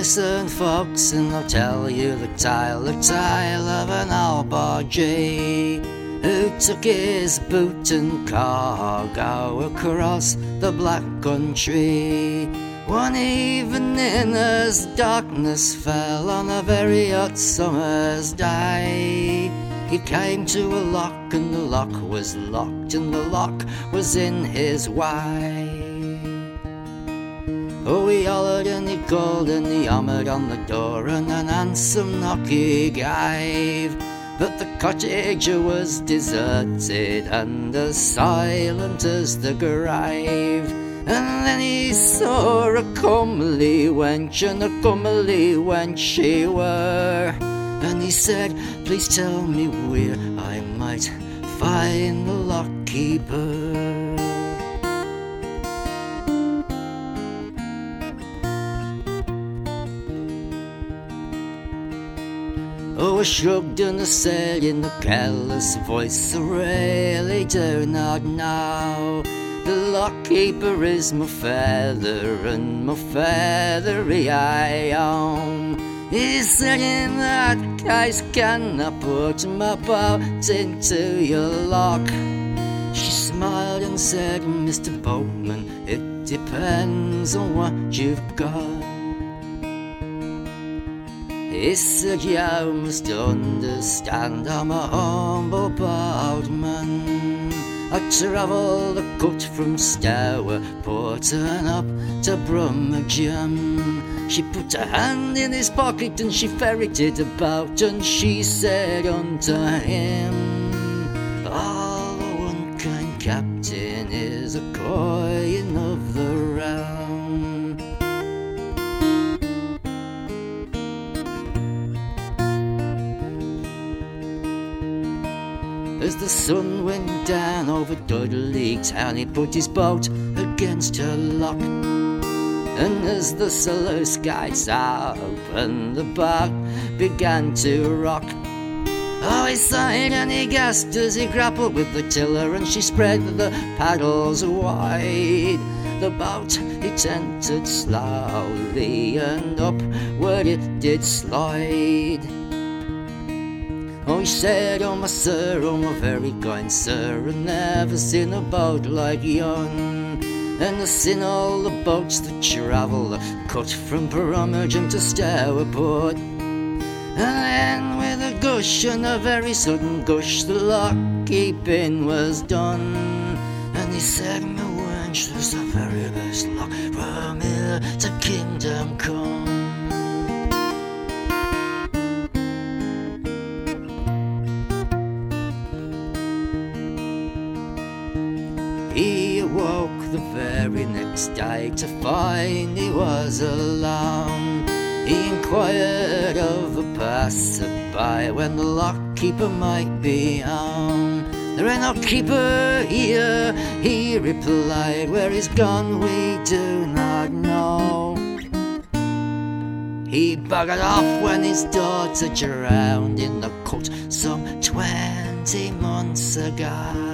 listen, folks, and I'll tell you the tale of an old bargee who took his boot and cargo across the Black Country. One evening as darkness fell on a very hot summer's day, he came to a lock and the lock was locked and the lock was in his way. Oh, he hollered and he called and he hammered on the door and an handsome knock he gave. But the cottage was deserted and as silent as the grave. And then he saw a comely wench, and a comely wench she were. And he said, please tell me where I might find the lockkeeper. Oh, I shrugged and I said in a careless voice, I really do not know. The lockkeeper is my father, and my father I own. He said, in that case, can I put my boat into your lock? She smiled and said, Mr. Boatman, it depends on what you've got. He said, you must understand, I'm a humble boatman. I travel the cut from Stourport and up to Brummagem. She put her hand in his pocket and she ferreted about, and she said unto him, all the one kind captain is a coin of the realm. As the sun went down over Dudley town, he put his boat against her lock. And as the sluice gates opened, the boat began to rock. Oh, he sighed and he gasped as he grappled with the tiller, and she spread the paddles wide. The boat, it entered slowly, and upward it did slide. Oh, he said, oh my sir, oh my very kind sir, I never seen a boat like yon. And I've seen all the boats that travel the cut from Brummagem to Stourport. And then with a gush and a very sudden gush, the lock-keeping was done. And he said, my wench, there's the very best lock from here to Kingdom Come. He awoke the very next day to find he was alone. He inquired of a passer-by when the lockkeeper might be home. There ain't no keeper here, he replied, where he's gone we do not know. He buggered off when his daughter drowned in the cut some 20 months ago.